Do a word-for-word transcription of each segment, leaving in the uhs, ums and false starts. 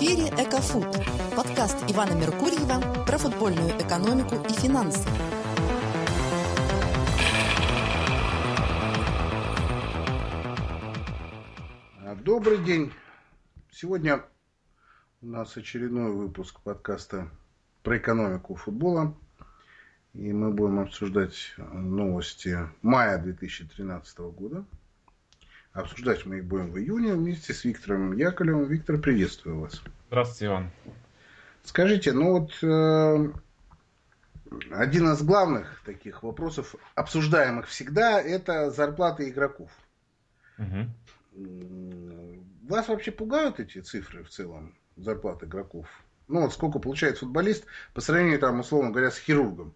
эфире «Экофуд» – подкаст Ивана Меркурьева про футбольную экономику и финансы. Добрый день. Сегодня у нас очередной выпуск подкаста про экономику футбола. И мы будем обсуждать новости мая две тысячи тринадцатого года. Обсуждать мы их будем в июне вместе с Виктором Яковлевым. Виктор, приветствую вас. Здравствуйте, Иван. Скажите, ну вот э, один из главных таких вопросов, обсуждаемых всегда, это зарплаты игроков. Угу. Вас вообще пугают эти цифры в целом, зарплаты игроков? Ну вот сколько получает футболист по сравнению, там, условно говоря, с хирургом?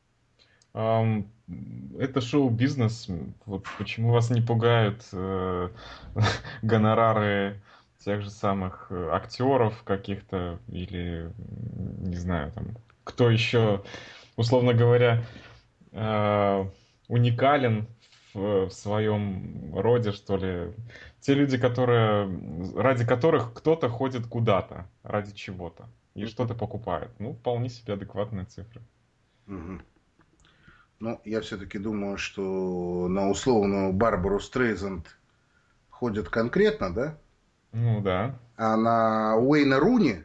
Это шоу-бизнес. Вот почему вас не пугают э, гонорары тех же самых актеров каких-то или, не знаю, там, кто еще, условно говоря, э, уникален в, в своем роде, что ли. Те люди, которые, ради которых кто-то ходит куда-то, ради чего-то, и mm-hmm. что-то покупает. Ну, вполне себе адекватные цифры. Mm-hmm. Ну, я все-таки думаю, что на условную Барбару Стрейзанд ходят конкретно, да? Ну, да. А на Уэйна Руни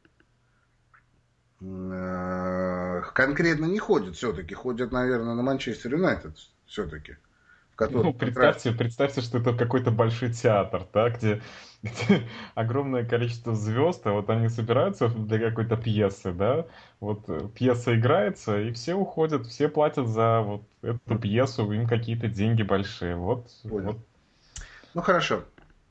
э, конкретно не ходят все-таки. Ходят, наверное, на Манчестер Юнайтед все-таки. Ну, представьте, представьте, что это какой-то большой театр, да, где, где огромное количество звезд, а вот они собираются для какой-то пьесы, да, вот пьеса играется, и все уходят, все платят за вот эту пьесу, им какие-то деньги большие, вот. вот. Ну, хорошо.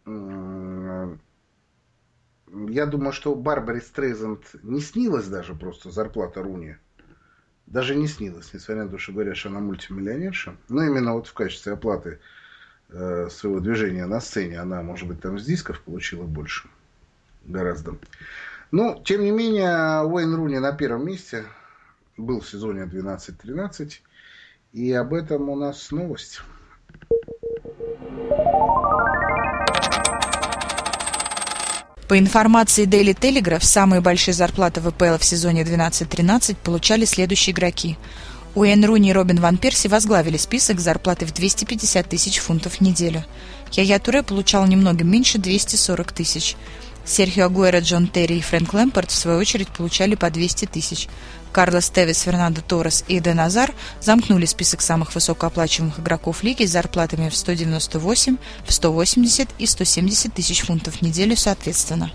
Я думаю, что Барбаре Стрейзанд не снилась даже просто зарплата Руни. Даже не снилось, несмотря на то, что говорят, что она мультимиллионерша. Но именно вот в качестве оплаты э, своего движения на сцене она, может быть, там с дисков получила больше. Гораздо. Но, тем не менее, Уэйн Руни на первом месте был в сезоне двенадцать тринадцать. И об этом у нас новость. По информации Daily Telegraph, самые большие зарплаты в ВПЛ в сезоне двенадцать тринадцать получали следующие игроки. Уэйн Руни и Робин ван Перси возглавили список с зарплатой в двести пятьдесят тысяч фунтов в неделю. Яя Туре получал немного меньше – двести сорок тысяч. Серхио Агуэро, Джон Терри и Фрэнк Лэмпард, в свою очередь, получали по двести тысяч. Карлос Тевес, Фернандо Торрес и Эден Азар замкнули список самых высокооплачиваемых игроков лиги с зарплатами в сто девяносто восемь, в сто восемьдесят и сто семьдесят тысяч фунтов в неделю соответственно.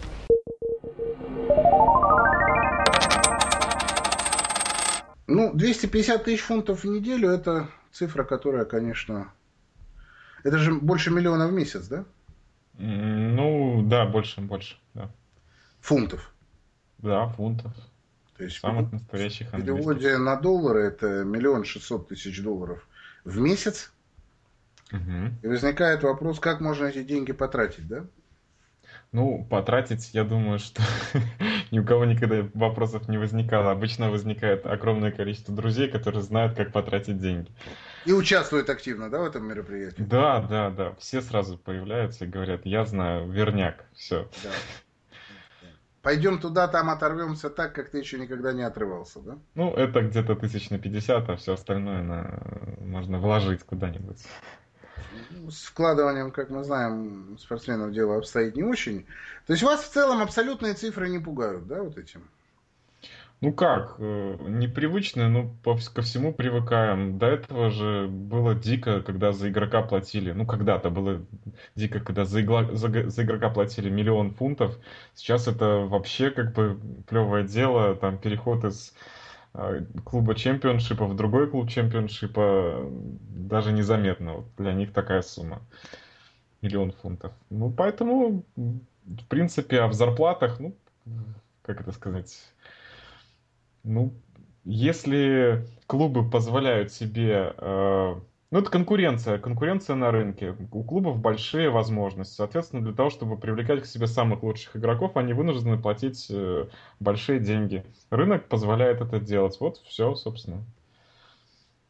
Ну, двести пятьдесят тысяч фунтов в неделю – это цифра, которая, конечно... Это же больше миллиона в месяц, да? Ну, да, больше, больше, да. Фунтов? Да, фунтов. То есть самых настоящих в переводе на доллары это миллион шестьсот тысяч долларов в месяц. Угу. И возникает вопрос, как можно эти деньги потратить, да? Ну, потратить, я думаю, что ни у кого никогда вопросов не возникало. Обычно возникает огромное количество друзей, которые знают, как потратить деньги. И участвуют активно, да, в этом мероприятии? Да, да, да. Все сразу появляются и говорят, я знаю, верняк, все. Да. Пойдем туда, там оторвемся так, как ты еще никогда не отрывался, да? Ну, это где-то тысяч на пятьдесят, а все остальное на... можно вложить куда-нибудь. С вкладыванием, как мы знаем, спортсменов дело обстоит не очень. То есть вас в целом абсолютные цифры не пугают, да, вот этим? Ну как, непривычно, но ко всему привыкаем. До этого же было дико, когда за игрока платили. Ну, когда-то было дико, когда за, игла, за, за игрока платили миллион фунтов. Сейчас это вообще как бы клевое дело. Там переход из клуба чемпионшипа в другой клуб чемпионшипа даже незаметно. Вот для них такая сумма. Миллион фунтов. Ну, поэтому, в принципе, а в зарплатах, ну, как это сказать... Ну, если клубы позволяют себе... Э, ну, это конкуренция, конкуренция на рынке. У клубов большие возможности. Соответственно, для того, чтобы привлекать к себе самых лучших игроков, они вынуждены платить э, большие деньги. Рынок позволяет это делать. Вот все, собственно.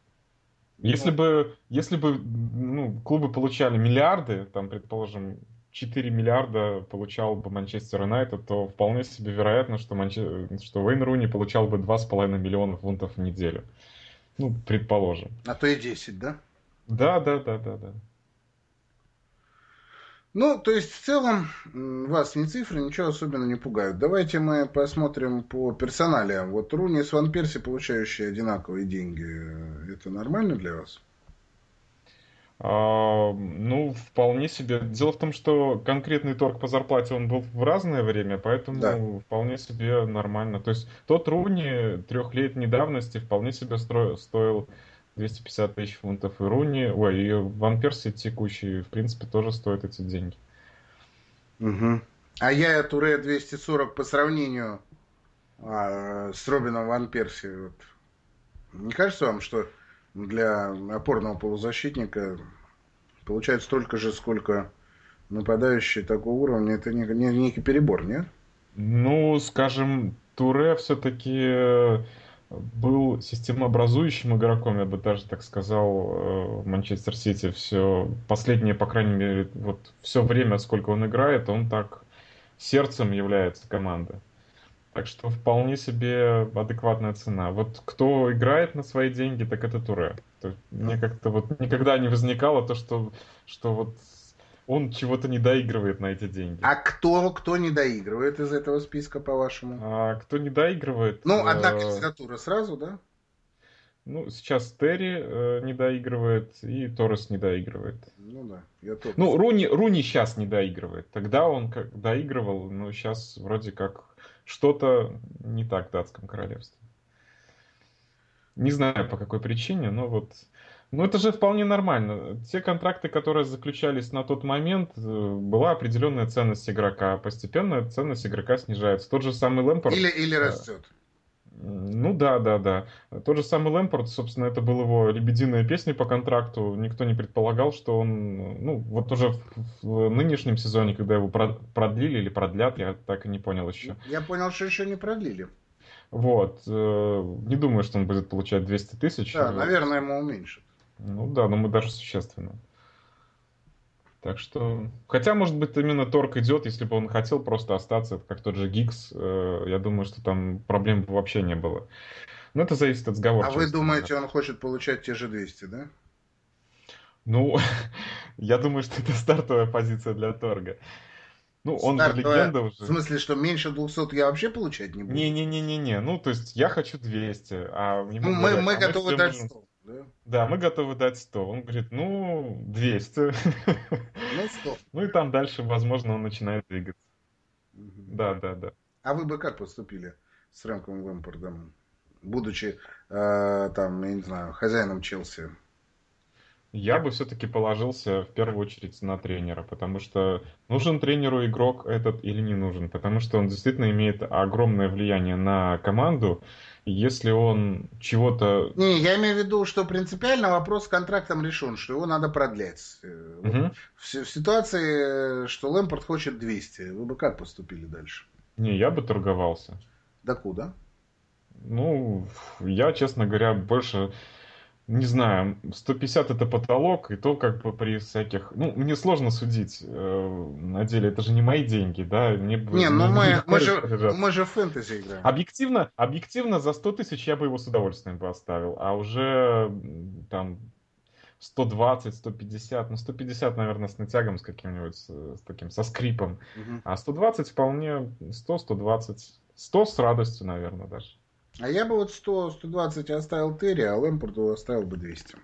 Если бы, если бы ну, клубы получали миллиарды, там, предположим, четыре миллиарда получал бы Манчестер Юнайтед, то вполне себе вероятно, что, Манче... что Уэйн Руни получал бы два с половиной миллиона фунтов в неделю. Ну, предположим. А то и десять, да? Да, да, да, да, да. Ну, то есть, в целом, вас ни цифры, ничего особенно не пугают. Давайте мы посмотрим по персоналиям. Вот Руни с Ван Перси, получающие одинаковые деньги, это нормально для вас? А, ну, вполне себе. Дело в том, что конкретный торг по зарплате, он был в разное время, поэтому Да. вполне себе нормально. То есть тот Руни трехлетней давности вполне себе стро... стоил двести пятьдесят тысяч фунтов. И Руни, ой, и Ван Перси текущий, в принципе, тоже стоит эти деньги. Угу. А я Туре двести сорок по сравнению а, с Робином Ван Перси. Вот. Не кажется вам, что для опорного полузащитника получается столько же, сколько нападающий такого уровня? Это не, не, некий перебор, нет? Ну, скажем, Туре все-таки был системообразующим игроком, я бы даже так сказал, в Манчестер Сити. Все последнее, по крайней мере, вот все время, сколько он играет, он так сердцем является команды. Так что вполне себе адекватная цена. Вот кто играет на свои деньги, так это Туре. То есть мне как-то вот никогда не возникало то, что, что вот он чего-то не доигрывает на эти деньги. А кто, кто не доигрывает из этого списка, по-вашему? А кто не доигрывает? Ну, одна э, кандидатура сразу, да? Ну, сейчас Терри э, не доигрывает и Торрес не доигрывает. Ну да, я тоже. Ну, Руни, Руни сейчас не доигрывает. Тогда он как доигрывал, но сейчас вроде как что-то не так в датском королевстве. Не знаю по какой причине, но вот... Ну, это же вполне нормально. Те контракты, которые заключались на тот момент, э, была определенная ценность игрока. Постепенно ценность игрока снижается. Тот же самый Лэмпорт... Или, или растет. Ну да, да, да. Тот же самый Лэмпорт, собственно, это была его лебединая песня по контракту. Никто не предполагал, что он, ну, вот уже в, в нынешнем сезоне, когда его продлили или продлят, я так и не понял еще. Я понял, что еще не продлили. Вот. Не думаю, что он будет получать двести тысяч. Да, наверное, ему уменьшат. Ну да, но мы даже существенно. Так что... Хотя, может быть, именно торг идет, если бы он хотел просто остаться, как тот же Гиггс, э, я думаю, что там проблем бы вообще не было. Но это зависит от сговорчивости. А вы думаете, он хочет получать те же двести, да? Ну, я думаю, что это стартовая позиция для торга. Ну, он же Стартовая... легенда уже. В смысле, что меньше двухсот я вообще получать не буду? Не-не-не-не-не. Ну, то есть я хочу двести, а ему ну, говорят, мы, мы а готовы мы дать можем... сто. Да? Да, мы готовы дать сто. Он говорит, ну, двести. Ну, сто. Ну и там дальше, возможно, он начинает двигаться. Угу. Да, да, да. А вы бы как поступили с Фрэнком Лэмпардом, будучи, э, там, я не знаю, хозяином Челси? Я бы все-таки положился в первую очередь на тренера, потому что нужен тренеру игрок этот или не нужен, потому что он действительно имеет огромное влияние на команду, и если он чего-то... Не, я имею в виду, что принципиально вопрос с контрактом решен, что его надо продлять. Вот Угу. в, в ситуации, что Лэмпард хочет двести, вы бы как поступили дальше? Не, я бы торговался. Докуда? Ну, я, честно говоря, больше... Не знаю, сто пятьдесят это потолок, и то как бы при всяких... Ну, мне сложно судить, э, на деле, это же не мои деньги, да? Мне бы не, ну мы, мы, же, распоряжаться. мы же в фэнтези играем. Объективно, объективно за сто тысяч я бы его с удовольствием бы оставил, а уже там сто двадцать, сто пятьдесят, ну сто пятьдесят, наверное, с натягом, с каким-нибудь, с, с таким, со скрипом, Угу. а сто двадцать вполне, сто, сто двадцать, сто с радостью, наверное, даже. А я бы вот сто, сто двадцать оставил Терри, а Лэмпарду оставил бы двести.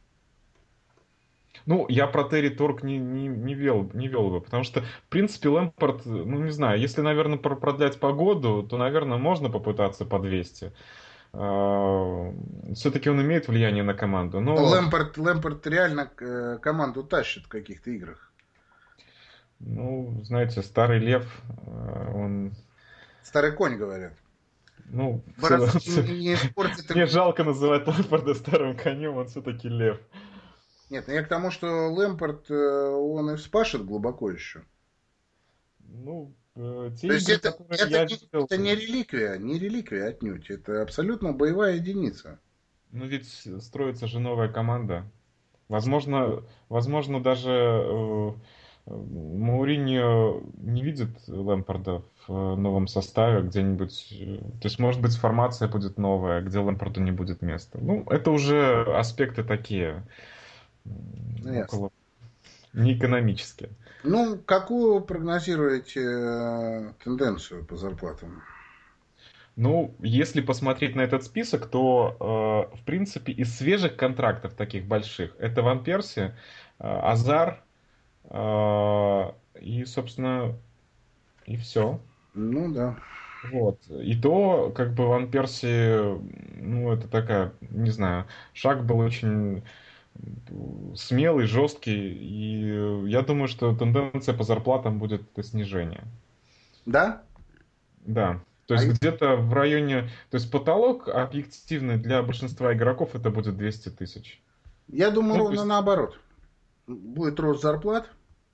Ну, я про Терри торг не, не, не, вел, не вел бы, потому что, в принципе, Лэмпард, ну, не знаю, если, наверное, продлять погоду, то, наверное, можно попытаться по двести. Все-таки он имеет влияние на команду. Но... Лэмпард, Лэмпард реально команду тащит в каких-то играх. Ну, знаете, старый лев, он... Старый конь, говорят. Ну, Борос... все... не, не испортит... Мне жалко называть Лэмпарда старым конем, он все-таки лев. Нет, ну я к тому, что Лэмпард, он и вспашет глубоко еще. Ну, э, те То есть игры, это, которые это, я не, видел... это не реликвия, не реликвия отнюдь. Это абсолютно боевая единица. Ну ведь строится же новая команда. Возможно, возможно даже... Э, Мауриньо не видит Лэмпарда в новом составе где-нибудь. То есть, может быть, формация будет новая, где Лэмпарду не будет места. Ну, это уже аспекты такие, Ну, около... не экономические. Ну, какую прогнозируете тенденцию по зарплатам? Ну, если посмотреть на этот список, то, э, в принципе, из свежих контрактов таких больших, это Ван Перси, э, Азар, э, и, собственно, и все. Ну, да. Вот. И то, как бы, Ван Перси, ну, это такая, не знаю, шаг был очень смелый, жесткий, и я думаю, что тенденция по зарплатам будет снижение. Да? Да. То А есть и- где-то в районе... То есть потолок объективный для большинства игроков это будет двести тысяч. Я думаю, Ну, то ровно есть- наоборот. Будет рост зарплат.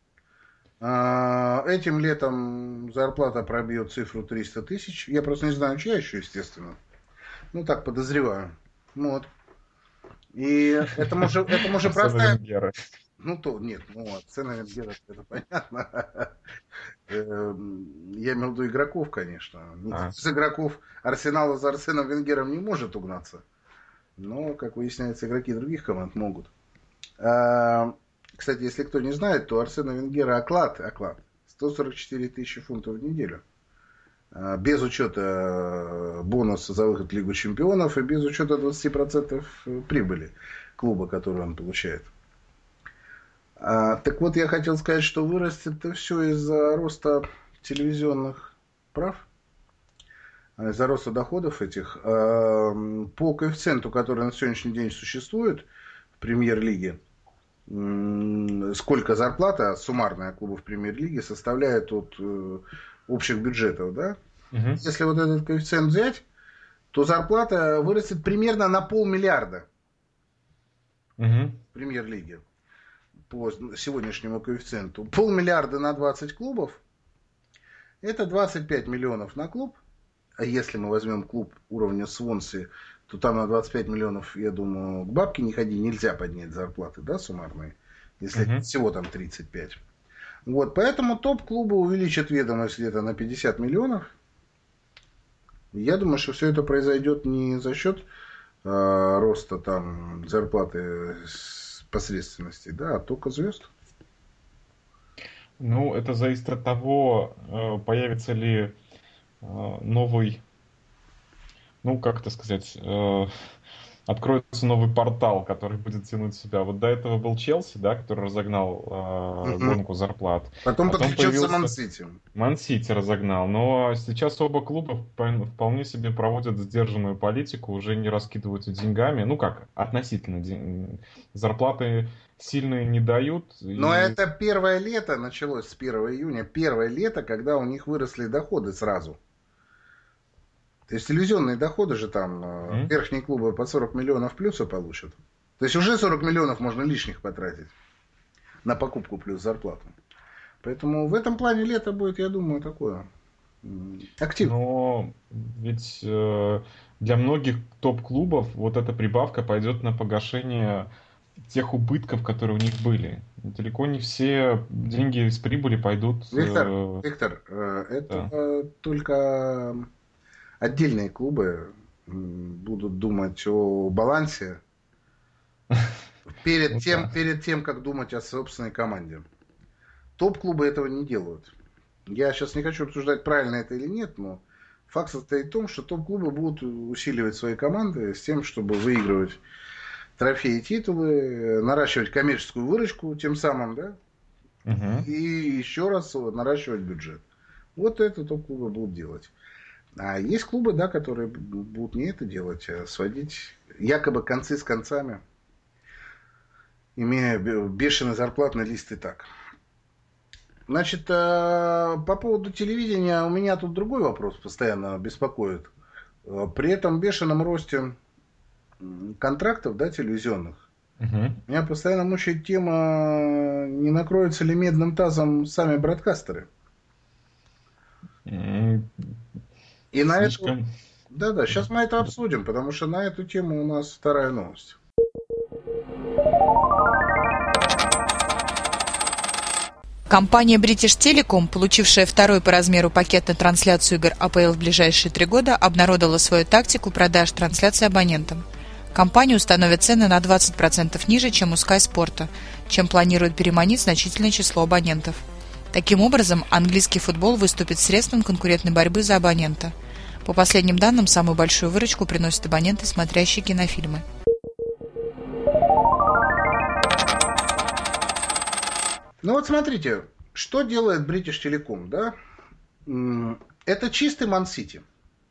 А, Этим летом зарплата пробьет цифру триста тысяч. Я просто не знаю, чья еще, естественно. Ну, так подозреваю. Вот. И это уже, это уже Арсена простая... Венгера. Ну, то, нет, ну, цена Венгера, это понятно. Эм, Я имел в виду игроков, конечно. Никто А. из игроков Арсенала за Арсеном Венгером не может угнаться. Но, как выясняется, игроки других команд могут. А, Кстати, если кто не знает, то Арсена Венгера оклад, оклад сто сорок четыре тысячи фунтов в неделю. А, Без учета бонуса за выход в Лигу Чемпионов и без учета двадцать процентов прибыли клуба, которую он получает. А, так вот, я хотел сказать, что вырастет это все из-за роста телевизионных прав, а, из-за роста доходов этих. А, По коэффициенту, который на сегодняшний день существует в премьер-лиге, м, сколько зарплата суммарная клубов премьер-лиги составляет от э, общих бюджетов, да? Мгм. Если вот этот коэффициент взять, то зарплата вырастет примерно на полмиллиарда Мгм. в премьер-лиге по сегодняшнему коэффициенту. Полмиллиарда на двадцать клубов – это двадцать пять миллионов на клуб. А если мы возьмем клуб уровня Свонси, то там на двадцать пять миллионов, я думаю, к бабке не ходи, нельзя поднять зарплаты, да, суммарные, если Мгм. всего там тридцать пять. Вот, поэтому топ-клубы увеличат ведомость где-то на пятьдесят миллионов. Я думаю, что все это произойдет не за счет э, роста там зарплаты с посредственности, да, а только звезд. Ну, это зависит от того, э, появится ли э, новый, ну, как это сказать, э, откроется новый портал, который будет тянуть себя. Вот до этого был Челси, да, который разогнал э, Мгм. гонку зарплат. Потом, Потом подключился появился- Ман-Сити. Ман-Сити разогнал, но сейчас оба клуба впо- вполне себе проводят сдержанную политику, уже не раскидываются деньгами. Ну как, относительно ден- зарплаты сильные не дают. Но и- это первое лето, началось с первого июня, первое лето, когда у них выросли доходы сразу. То есть телевизионные доходы же там, э, Мгм. верхние клубы по сорок миллионов плюса получат. То есть уже сорок миллионов можно лишних потратить на покупку плюс зарплату. Поэтому в этом плане лето будет, я думаю, такое м, активное. Но ведь э, для многих топ-клубов вот эта прибавка пойдет на погашение тех убытков, которые у них были. Далеко не все деньги из прибыли пойдут... э, Виктор, Виктор, э, это э, только отдельные клубы м, будут думать о балансе перед Ну тем, да. перед тем, как думать о собственной команде. Топ-клубы этого не делают. Я сейчас не хочу обсуждать, правильно это или нет, но факт состоит в том, что топ-клубы будут усиливать свои команды с тем, чтобы выигрывать трофеи и титулы, наращивать коммерческую выручку тем самым, да, Мгм. и еще раз наращивать бюджет. Вот это топ-клубы будут делать. А есть клубы, да, которые будут не это делать, а сводить якобы концы с концами, имея бешеный зарплатный лист и так. Значит, по поводу телевидения у меня тут другой вопрос постоянно беспокоит. При этом бешеном росте контрактов, да, телевизионных, Мгм. меня постоянно мучает тема, не накроются ли медным тазом сами бродкастеры. М, И на эту... Слишком... Да-да, сейчас мы это обсудим, потому что на эту тему у нас вторая новость. Компания British Telecom, получившая второй по размеру пакет на трансляцию игр А П Л в ближайшие три года, обнародовала свою тактику продаж трансляций абонентам. Компания установит цены на двадцать процентов ниже, чем у Sky Sport, чем планирует переманить значительное число абонентов. Таким образом, английский футбол выступит средством конкурентной борьбы за абонента. По последним данным, самую большую выручку приносят абоненты, смотрящие кинофильмы. Ну вот смотрите, что делает British Telecom, да? Это чистый Ман-Сити.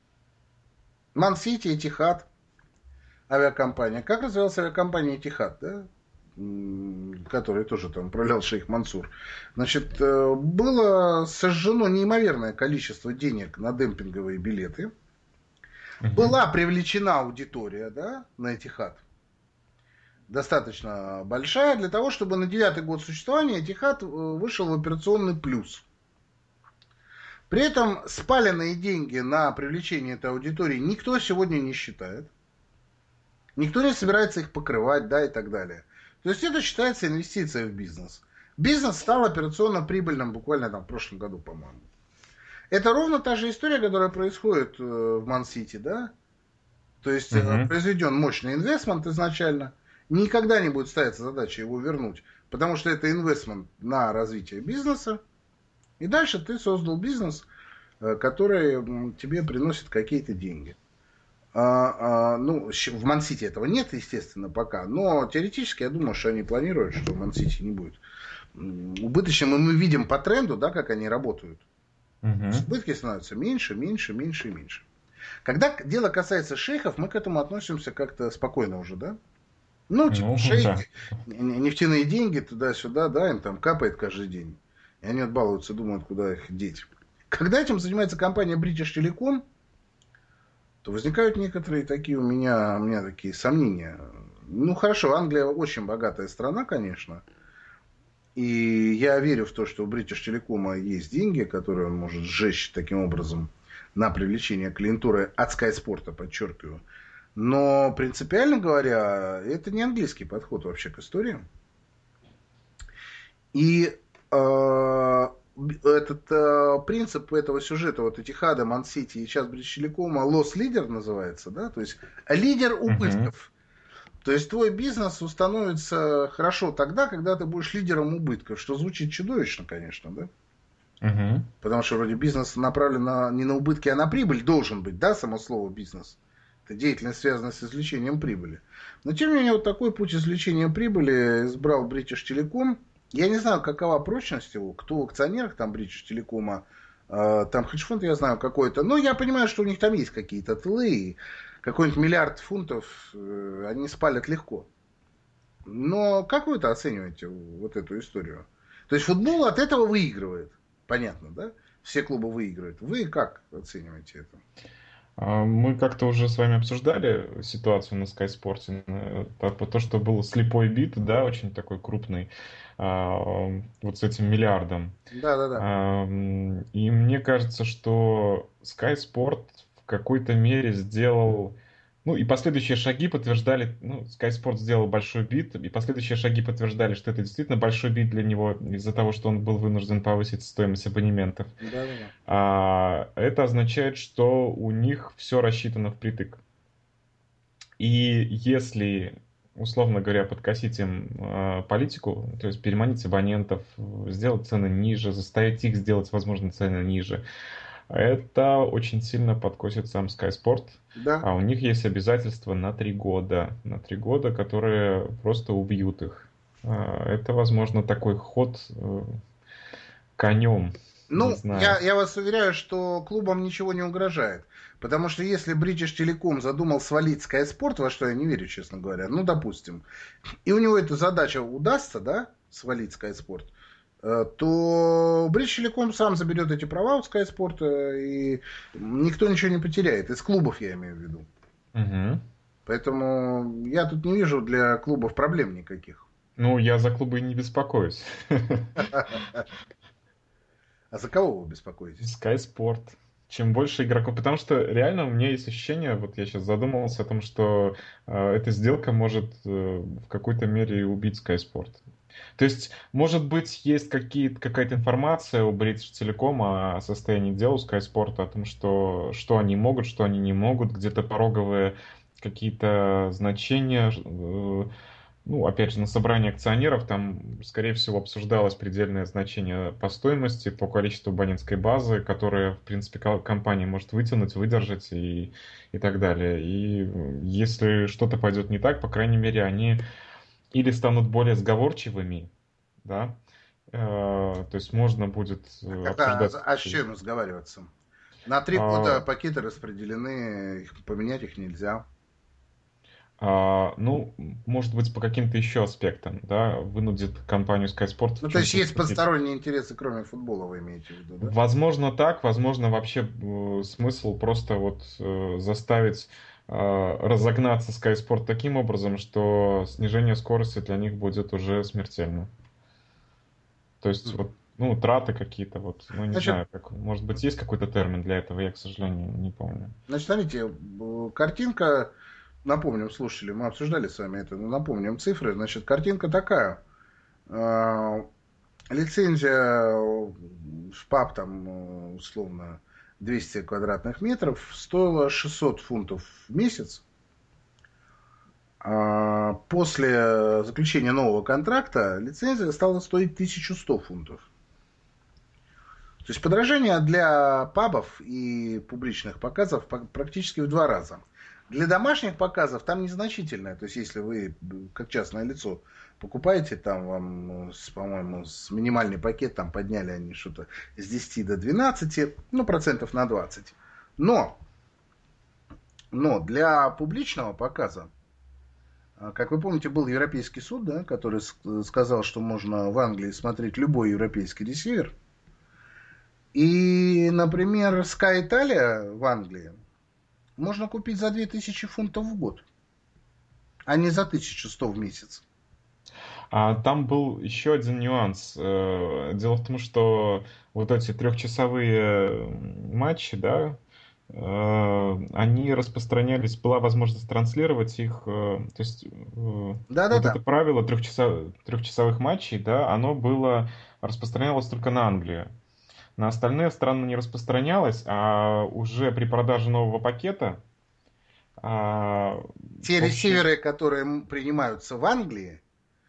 Ман-Сити, Этихад, авиакомпания. Как развивалась авиакомпания Этихад, да? Который тоже там управлял шейх Мансур. Значит, было сожжено неимоверное количество денег на демпинговые билеты. Uh-huh. Была привлечена аудитория, да, на Этихад. Достаточно большая для того, чтобы на девятый год существования Этихад вышел в операционный плюс. При этом спаленные деньги на привлечение этой аудитории никто сегодня не считает. Никто не собирается их покрывать, да, и так далее. То есть это считается инвестиция в бизнес. Бизнес стал операционно прибыльным буквально там в прошлом году, по-моему. Это ровно та же история, которая происходит в Ман-Сити, да? То есть uh-huh. произведен мощный инвестмент изначально. Никогда не будет ставиться задача его вернуть, потому что это инвестмент на развитие бизнеса. И дальше ты создал бизнес, который тебе приносит какие-то деньги. А, а, ну, в Ман-Сити этого нет, естественно, пока. Но теоретически я думаю, что они планируют, что в Ман-Сити не будет убыточным. И мы видим по тренду, да, как они работают. Угу. Убытки становятся меньше, меньше, меньше и меньше. Когда дело касается шейхов, мы к этому относимся как-то спокойно уже, да? Ну, типа, ну, шейхи, да. Нефтяные деньги туда-сюда, да, им там капает каждый день. И они отбалуются, думают, куда их деть. Когда этим занимается компания British Telecom, то возникают некоторые такие у меня, у меня такие сомнения. Ну, хорошо, Англия очень богатая страна, конечно. И я верю в то, что у British Telecom есть деньги, которые он может сжечь таким образом на привлечение клиентуры от Sky Sport, подчеркиваю. Но принципиально говоря, это не английский подход вообще к истории. И э, этот э, принцип этого сюжета, вот Этихада, Ман-Сити и сейчас British Telecom, loss leader называется, да, то есть лидер убытков. Uh-huh. То есть твой бизнес установится хорошо тогда, когда ты будешь лидером убытков, что звучит чудовищно, конечно, да. Uh-huh. Потому что вроде бизнес направлен на, не на убытки, а на прибыль должен быть, да, само слово бизнес. Это деятельность, связанная с извлечением прибыли. Но тем не менее, вот такой путь извлечения прибыли избрал British Telecom. Я не знаю, какова прочность его, кто в акционерах там British Telecom, э, там хедж-фонд я знаю какой-то. Но я понимаю, что у них там есть какие-то тылы, и какой-нибудь миллиард фунтов э, они спалят легко. Но как вы это оцениваете, вот эту историю? То есть футбол от этого выигрывает, понятно, да? Все клубы выигрывают. Вы как оцениваете это? Мы как-то уже с вами обсуждали ситуацию на Sky Sport, то, что был слепой бит, да, очень такой крупный, вот с этим миллиардом. Да, да, да. И мне кажется, что Sky Sport в какой-то мере сделал, ну и последующие шаги подтверждали, ну, Sky Sport сделал большой бит, и последующие шаги подтверждали, что это действительно большой бит для него из-за того, что он был вынужден повысить стоимость абонементов. Да, да, да. А, это означает, что у них все рассчитано впритык. И если, условно говоря, подкосить им э, политику, то есть переманить абонентов, сделать цены ниже, заставить их сделать, возможно, цены ниже, это очень сильно подкосит сам Sky Sport. Да. А у них есть обязательства на три года. На три года, которые просто убьют их. Это, возможно, такой ход конем. Ну, я, я вас уверяю, что клубам ничего не угрожает. Потому что если British Telecom задумал свалить Sky Sport, во что я не верю, честно говоря, ну, допустим, и у него эта задача удастся, да, свалить Sky Sport, то British Telecom сам заберет эти права у Sky Sport, и никто ничего не потеряет. Из клубов я имею в виду. Угу. Поэтому я тут не вижу для клубов проблем никаких. Ну, я за клубы не беспокоюсь. А за кого вы беспокоитесь? Sky Sport. Чем больше игроков, потому что реально у меня есть ощущение, вот я сейчас задумался о том, что э, эта сделка может э, в какой-то мере убить Sky Sport. То есть, может быть, есть какие-то, какая-то информация у British Telecom о состоянии дел у Sky Sport, о том, что, что они могут, что они не могут, где-то пороговые какие-то значения. э, Ну, опять же, на собрании акционеров там, скорее всего, обсуждалось предельное значение по стоимости, по количеству абонентской базы, которая, в принципе, ко- компания может вытянуть, выдержать и, и так далее. И э, если что-то пойдет не так, по крайней мере, они или станут более сговорчивыми, да, э, то есть можно будет А э, когда, обсуждать. а с чем разговариваться? На три года А, пакеты распределены, их, поменять их нельзя. а, ну, может быть, по каким-то еще аспектам, да, вынудит компанию Sky Sport в Ну, то есть чем-то есть уступить. посторонние интересы, кроме футбола, вы имеете в виду, да? Возможно так, возможно вообще э, смысл просто вот э, заставить э, разогнаться Sky Sport таким образом, что снижение скорости для них будет уже смертельно. То есть вот, ну, траты какие-то, вот, ну, не Значит, знаю, как, может быть, есть какой-то термин для этого, я, к сожалению, не помню. значит, смотрите, э, картинка, напомним слушатели, мы обсуждали с вами это, но напомним цифры. Значит, картинка такая. Э, Лицензия в паб, там, э, условно, двести квадратных метров, стоила шестьсот фунтов в месяц. А после заключения нового контракта лицензия стала стоить тысячу сто фунтов. То есть подорожание для пабов и публичных показов практически в два раза. Для домашних показов там незначительное. То есть если вы, как частное лицо, покупаете, там вам, с, по-моему, с минимальный пакет там подняли они что-то с десяти до двенадцати, ну, процентов на двадцать. Но, но для публичного показа, как вы помните, был Европейский суд, да, который сказал, что можно в Англии смотреть любой европейский ресивер. И, например, Sky Italia в Англии можно купить за две тысячи фунтов в год, а не за тысячу сто в месяц. А там был еще один нюанс. Э, Дело в том, что вот эти трехчасовые матчи, да, э, они распространялись, была возможность транслировать их, э, то есть э, вот Да-да-да. это правило трехчаса- трехчасовых матчей, да, оно было распространялось только на Англию. На остальные страны не распространялось, а уже при продаже нового пакета а, Те общий... ресиверы, которые принимаются в Англии,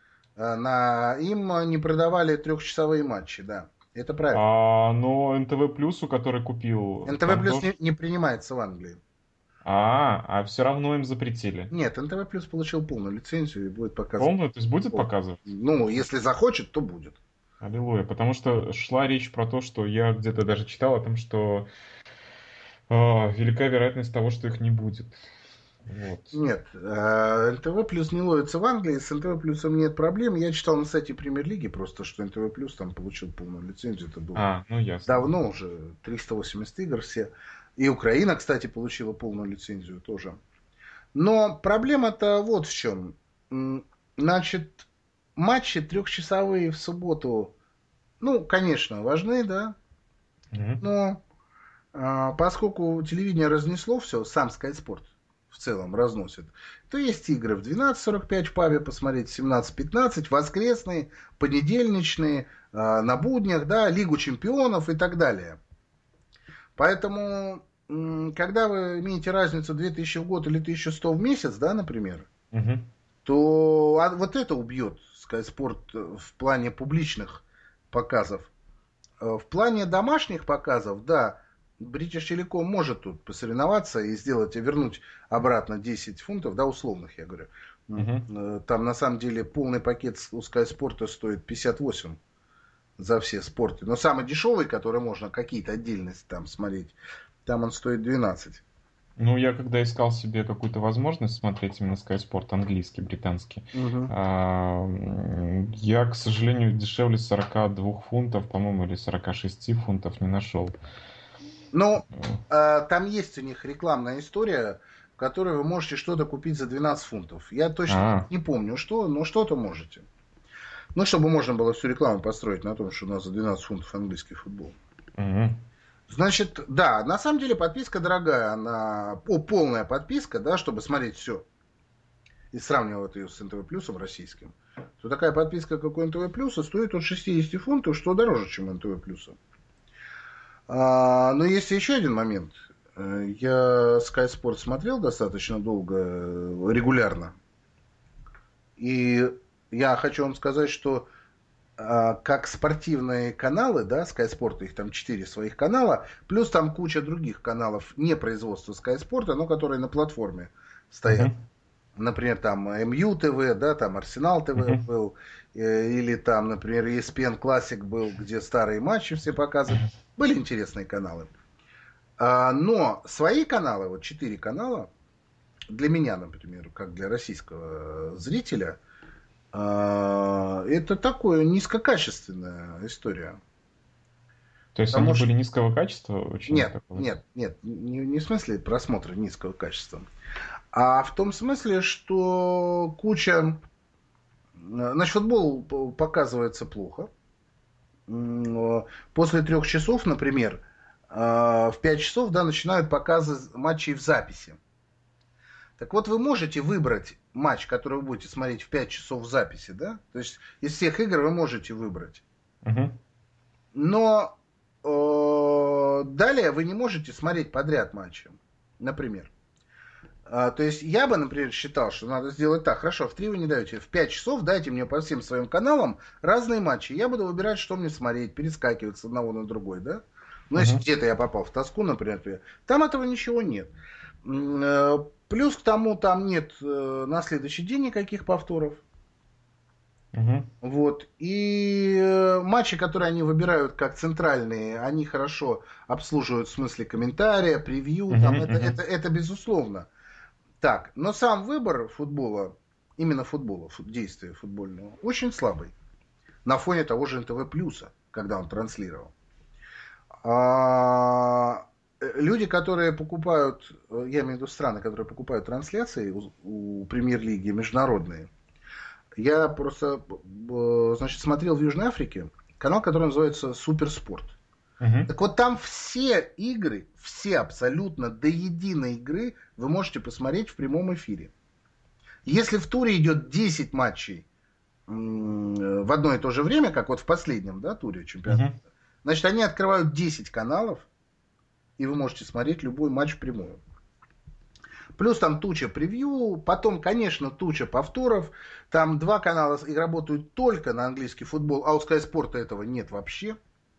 на, им не продавали трехчасовые матчи, да. Это правильно. А, но эн тэ вэ Плюсу, который купил, эн тэ вэ там Плюс тоже... не, не принимается в Англии. А, а все равно им запретили. Нет, эн тэ вэ Плюс получил полную лицензию и будет показывать. Полную? То есть будет показывать? Ну, если захочет, то будет. Аллилуйя. Потому что шла речь про то, что я где-то даже читал о том, что э, велика вероятность того, что их не будет. Вот. Нет, эн тэ вэ Плюс не ловится в Англии, с эн тэ вэ Плюсом нет проблем. Я читал на сайте Премьер-лиги просто, что эн тэ вэ Плюс там получил полную лицензию. Это было А, ну ясно. давно уже, триста восемьдесят игр все. И Украина, кстати, получила полную лицензию тоже. Но проблема-то вот в чем. Значит, матчи трехчасовые в субботу, ну, конечно, важны, да. Мгм. Но а, поскольку телевидение разнесло все, сам Sky Sport в целом разносит, то есть игры в двенадцать сорок пять в пабе посмотреть, семнадцать пятнадцать, воскресные, понедельничные, а, на буднях, да, Лигу чемпионов и так далее. Поэтому, м, когда вы имеете разницу две тысячи в год или тысячу сто в месяц, да, например, Мгм. то а, вот это убьет Sky Sport в плане публичных показов. Э, В плане домашних показов, да, British Telecom может тут посоревноваться и сделать, и вернуть обратно десять фунтов, да, условных, я говорю. Мгм. Э, Там на самом деле полный пакет у Sky Sport стоит пятьдесят восемь за все спорты. Но самый дешевый, который можно какие-то отдельности там смотреть, там он стоит двенадцать. Ну, я когда искал себе какую-то возможность смотреть именно Sky Sport английский, британский, Угу. а, м, я, к сожалению, дешевле сорока двух фунтов, по-моему, или сорока шести фунтов не нашел. Ну, э, там есть у них рекламная история, в которой вы можете что-то купить за двенадцать фунтов. Я точно А, не помню, что, но что-то можете. Ну, чтобы можно было всю рекламу построить на том, что у нас за двенадцать фунтов английский футбол. мгм. Значит, да, на самом деле подписка дорогая, она о, полная подписка, да, чтобы смотреть все. и сравнивал ее с эн тэ вэ плюсом российским, то такая подписка, как у эн тэ вэ плюса, стоит от шестьдесят фунтов, что дороже, чем у эн тэ вэ плюса. А, но есть еще один момент. Я Sky Sport смотрел достаточно долго, регулярно. И я хочу вам сказать, что а, как спортивные каналы, да, Sky Sport, их там четыре своих канала, плюс там куча других каналов не производства Sky Sport, но которые на платформе стоят. Mm-hmm. Например, там эм ю тэ вэ, да, там Арсенал ТВ mm-hmm. был, или там, например, и эс пи эн Classic был, где старые матчи все показывают. Были интересные каналы. А, но свои каналы, вот четыре канала, для меня, например, как для российского зрителя, а, это такое низкокачественная история. То есть Потому они что... были низкого качества? Очень нет, такого... нет, нет, не, не в смысле просмотра низкого качества, а в том смысле, что куча... Значит, футбол показывается плохо. После трех часов, например, в пять часов, да, начинают показы матчей в записи. Так вот, вы можете выбрать матч, который вы будете смотреть в пять часов в записи, да? То есть из всех игр вы можете выбрать. Угу. Но э, далее вы не можете смотреть подряд матчи, например. А, то есть я бы, например, считал, что надо сделать так. Хорошо, в три вы не даете, в пять часов дайте мне по всем своим каналам разные матчи. Я буду выбирать, что мне смотреть, перескакивать с одного на другой, да? Ну, uh-huh. если где-то я попал в тоску, например, там этого ничего нет. Плюс к тому, там нет на следующий день никаких повторов. Uh-huh. Вот. И матчи, которые они выбирают как центральные, они хорошо обслуживают в смысле комментария, превью. Uh-huh. Там, это, uh-huh. это, это безусловно. Так, но сам выбор футбола, именно футбола, действия футбольного, очень слабый. На фоне того же эн тэ вэ плюса, когда он транслировал. А, люди, которые покупают, я имею в виду страны, которые покупают трансляции у, у премьер-лиги международные, я просто, значит, смотрел в Южной Африке канал, который называется Суперспорт. Uh-huh. Так вот там все игры, все абсолютно до единой игры вы можете посмотреть в прямом эфире. Если в туре идет десять матчей м- в одно и то же время, как вот в последнем, да, туре чемпионата, uh-huh. значит, они открывают десять каналов, и вы можете смотреть любой матч впрямую. Плюс там туча превью, потом, конечно, туча повторов. Там два канала работают только на английский футбол, а у Sky Sport этого нет вообще.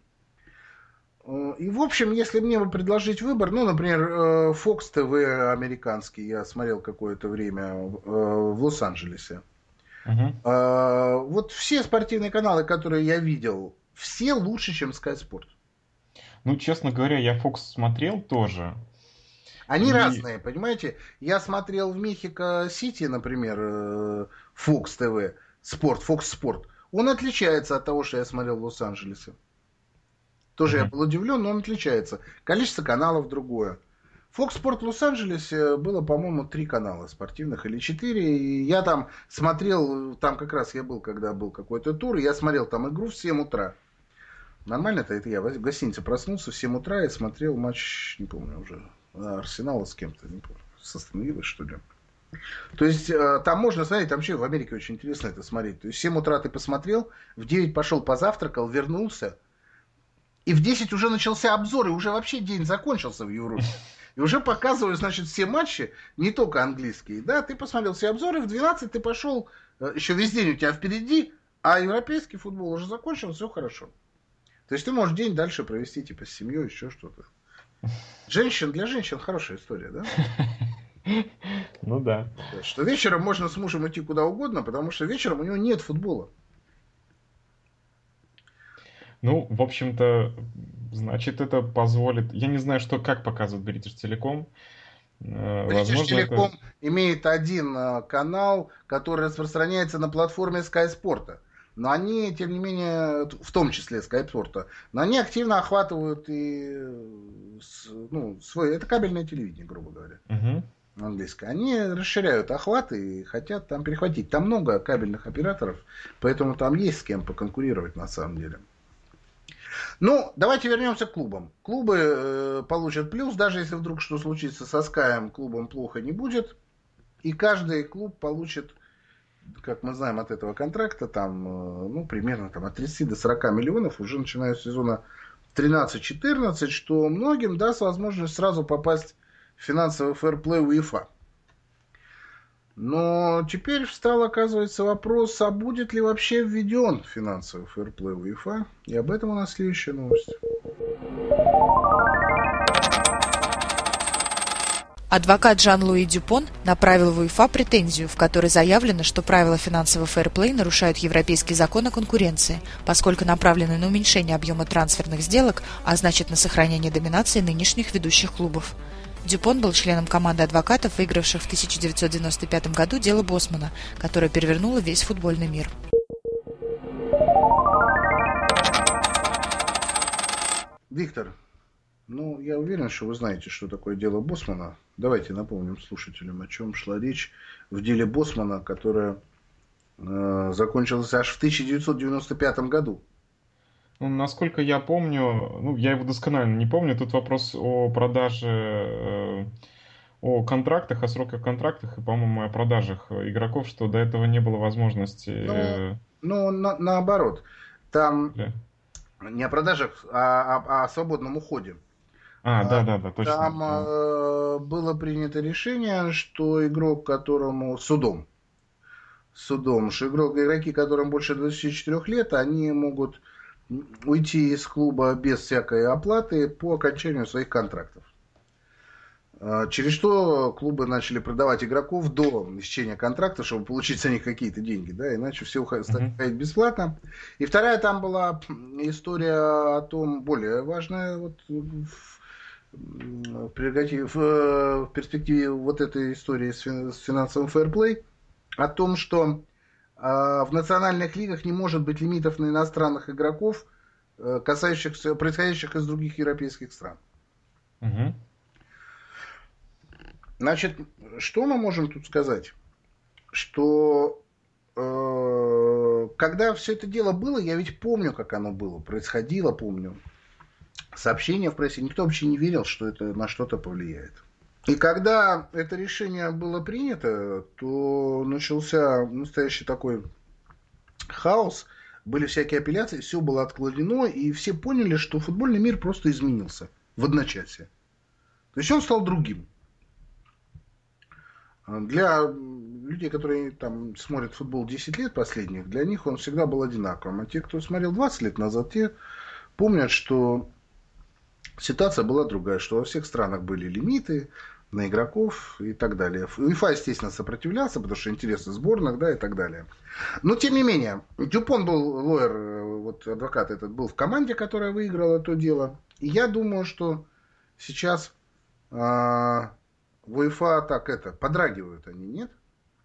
И, в общем, если мне предложить выбор, ну, например, Fox ти ви американский, я смотрел какое-то время в Лос-Анджелесе. Uh-huh. Вот все спортивные каналы, которые я видел, все лучше, чем Sky Sport. Ну, честно говоря, я Fox смотрел тоже. Они И... разные, понимаете? Я смотрел в Мехико-Сити, например, Fox ти ви, Sport, Fox Sport. Он отличается от того, что я смотрел в Лос-Анджелесе. Тоже mm-hmm. я был удивлен, но он отличается. Количество каналов другое. Fox Sport в Лос-Анджелесе было, по-моему, три канала спортивных или четыре. И я там смотрел, там как раз я был, когда был какой-то тур, и я смотрел там игру в семь утра. Нормально-то это я в гостинице проснулся в семь утра и смотрел матч, не помню уже, Арсенала с кем-то, не помню, с Астон Виллой, что ли. То есть там можно смотреть, там вообще в Америке очень интересно это смотреть. То есть в семь утра ты посмотрел, в девять пошел позавтракал, вернулся. И в десять уже начался обзор, и уже вообще день закончился в Европе. И уже показывают, значит, все матчи, не только английские. Да, ты посмотрел все обзоры, в двенадцать ты пошел, еще весь день у тебя впереди, а европейский футбол уже закончил, все хорошо. То есть ты можешь день дальше провести, типа, с семьей, еще что-то. Женщин, для женщин хорошая история, да? Ну да. Что вечером можно с мужем идти куда угодно, потому что вечером у него нет футбола. Ну, в общем-то, значит, это позволит... Я не знаю, что, как показывает British Telecom. British Telecom это... имеет один канал, который распространяется на платформе Sky Sport. Но они, тем не менее, в том числе Sky Sport, но они активно охватывают и ну, свой... Это кабельное телевидение, грубо говоря. Uh-huh. Английское. Они расширяют охваты и хотят там перехватить. Там много кабельных операторов, поэтому там есть с кем поконкурировать на самом деле. Ну, давайте вернемся к клубам. Клубы э, получат плюс, даже если вдруг что случится со Скайем, клубам плохо не будет. И каждый клуб получит, как мы знаем, от этого контракта, там, ну, примерно там, от тридцати до сорока миллионов уже начиная с сезона тринадцать-четырнадцать, что многим даст возможность сразу попасть в финансовый фэрплей УЕФА. Но теперь встал, оказывается, вопрос, а будет ли вообще введен финансовый фэрплей УЕФА? И об этом у нас следующая новость. Адвокат Жан-Луи Дюпон направил в УЕФА претензию, в которой заявлено, что правила финансового фэрплей нарушают европейский закон о конкуренции, поскольку направлены на уменьшение объема трансферных сделок, а значит на сохранение доминации нынешних ведущих клубов. Дюпон был членом команды адвокатов, выигравших в тысяча девятьсот девяносто пятом году дело Босмана, которое перевернуло весь футбольный мир. Виктор, ну, я уверен, что вы знаете, что такое дело Босмана. Давайте напомним слушателям, о чем шла речь в деле Босмана, которое э, закончилось аж в тысяча девятьсот девяносто пятом году. Ну, насколько я помню, ну, я его досконально не помню, тут вопрос о продаже, э, о контрактах, о сроках контрактах и, по-моему, о продажах игроков, что до этого не было возможности... Э... Ну, ну на, наоборот, там да. не о продажах, а, а, а о свободном уходе. А, да, да, да, точно. Там э, было принято решение, что игрок, которому судом, судом, что игрок, игроки, которым больше двадцати четырёх лет, они могут уйти из клуба без всякой оплаты по окончанию своих контрактов. Через что клубы начали продавать игроков до истечения контракта, чтобы получить за них какие-то деньги, да, иначе все уходят mm-hmm. бесплатно. И вторая там была история о том, более важная, вот, в, в, в перспективе вот этой истории с финансовым фэрплей, о том, что в национальных лигах не может быть лимитов на иностранных игроков, касающихся, происходящих из других европейских стран. Угу. Значит, что мы можем тут сказать? Что э, когда все это дело было, я ведь помню, как оно было, происходило, помню. Сообщения в прессе, никто вообще не верил, что это на что-то повлияет. И когда это решение было принято, то начался настоящий такой хаос, были всякие апелляции, все было отклонено, и все поняли, что футбольный мир просто изменился в одночасье. То есть он стал другим. Для людей, которые там смотрят футбол десять лет последних, для них он всегда был одинаковым. А те, кто смотрел двадцать лет назад, те помнят, что ситуация была другая, что во всех странах были лимиты на игроков и так далее. УЕФА, естественно, сопротивлялся, потому что интересы сборных, да, и так далее. Но, тем не менее, Дюпон был лоер, вот адвокат этот, был в команде, которая выиграла то дело. И я думаю, что сейчас а, в УЕФА так это, подрагивают они, нет?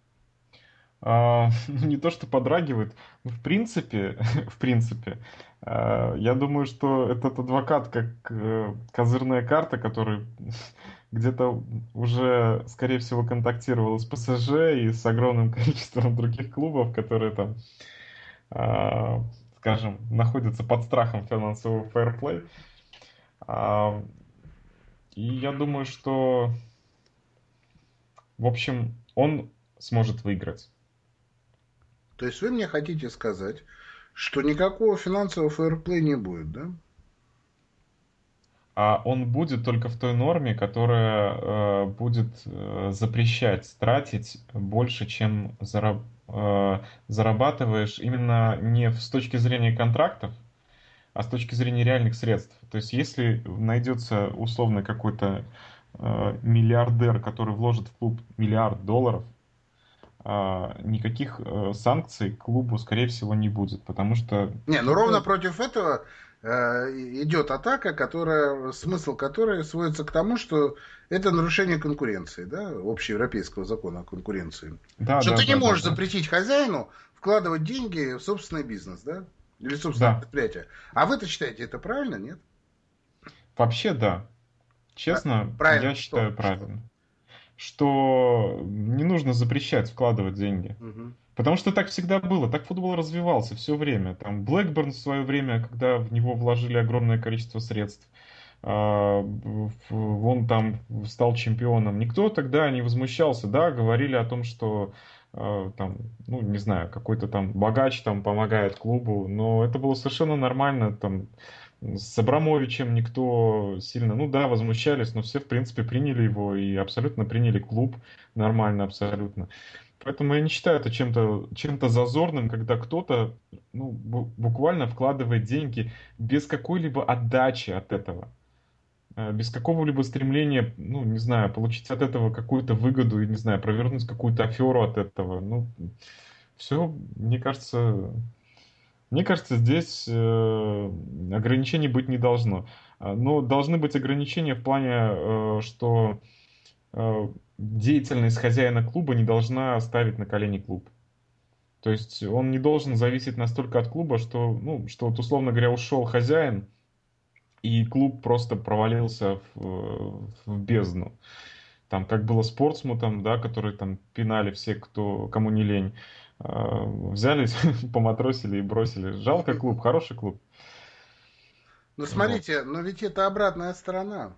А, не то, что подрагивают, но в принципе, в принципе, а, я думаю, что этот адвокат как а, козырная карта, который где-то уже, скорее всего, контактировал с ПСЖ и с огромным количеством других клубов, которые там, а, скажем, находятся под страхом финансового фэрплей. А, и я думаю, что, в общем, он сможет выиграть. То есть вы мне хотите сказать, что никакого финансового фэрплей не будет, да? А он будет только в той норме, которая э, будет э, запрещать тратить больше, чем зараб, э, зарабатываешь, именно не с точки зрения контрактов, а с точки зрения реальных средств. То есть если найдется условно какой-то э, миллиардер, который вложит в клуб миллиард долларов, никаких санкций клубу, скорее всего, не будет, потому что... Не, ну ровно против этого э, идет атака, которая, смысл которой сводится к тому, что это нарушение конкуренции, да, общеевропейского закона о конкуренции. Да, что да, ты да, не можешь да, запретить да. хозяину вкладывать деньги в собственный бизнес, да, или в собственное да. предприятие. А вы-то считаете это правильно, нет? Вообще, да. Честно, правильно, я считаю что? правильно. Что не нужно запрещать вкладывать деньги. Угу. Потому что так всегда было, так футбол развивался все время. Там Блэкберн в свое время, когда в него вложили огромное количество средств. вон там стал чемпионом. Никто тогда не возмущался, да, говорили о том, что там, ну, не знаю, какой-то там богач там помогает клубу, но это было совершенно нормально, там, с Абрамовичем никто сильно, ну да, возмущались, но все, в принципе, приняли его и абсолютно приняли клуб нормально, абсолютно. Поэтому я не считаю это чем-то чем-то зазорным, когда кто-то, ну, буквально вкладывает деньги без какой-либо отдачи от этого, без какого-либо стремления, ну, не знаю, получить от этого какую-то выгоду, и, не знаю, провернуть какую-то аферу от этого. Ну, все, мне кажется, мне кажется, здесь э, ограничений быть не должно. Но должны быть ограничения в плане, э, что э, деятельность хозяина клуба не должна ставить на колени клуб. То есть он не должен зависеть настолько от клуба, что, ну, что вот, условно говоря, ушел хозяин, и клуб просто провалился в, в бездну. Там, как было с Портсмутом, да, которые там пинали все, кто, кому не лень. Взяли, поматросили и бросили. Жалко клуб, хороший клуб. Ну, смотрите, но ведь это обратная сторона.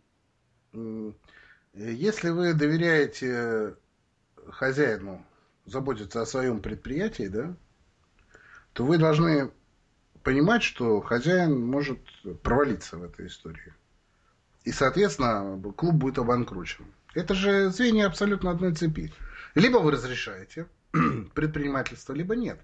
Если вы доверяете хозяину заботиться о своем предприятии, да, то вы должны понимать, что хозяин может провалиться в этой истории. И, соответственно, клуб будет обанкрочен. Это же звенья абсолютно одной цепи. Либо вы разрешаете предпринимательство, либо нет.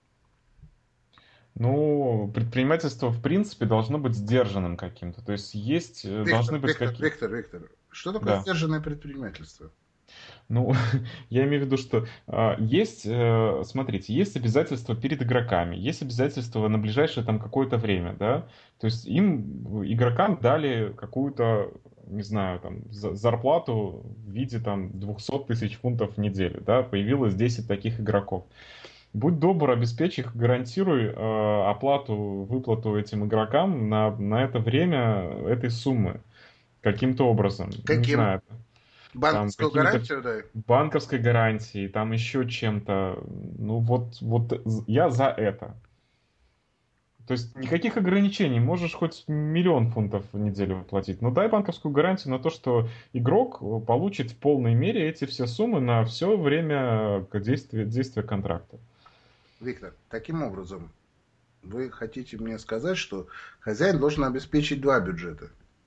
Ну, предпринимательство, в принципе, должно быть сдержанным каким-то. То есть есть, Виктор, должны быть Виктор, какие-то... Виктор, Виктор, что такое да. сдержанное предпринимательство? Ну, я имею в виду, что э, есть, э, смотрите, есть обязательства перед игроками, есть обязательства на ближайшее там какое-то время, да, то есть им, игрокам дали какую-то, не знаю, там, зарплату в виде там двести тысяч фунтов в неделю, да, появилось десять таких игроков. Будь добр, обеспечь их, гарантируй э, оплату, выплату этим игрокам на, на это время этой суммы каким-то образом. Каким? Не знаю. Банковскую гарантию, да? Банковской гарантии, там еще чем-то. Ну вот, вот я за это. То есть никаких ограничений. Можешь хоть миллион фунтов в неделю платить. Но дай банковскую гарантию на то, что игрок получит в полной мере эти все суммы на все время действия, действия контракта. Виктор, таким образом, вы хотите мне сказать, что хозяин должен обеспечить два бюджета?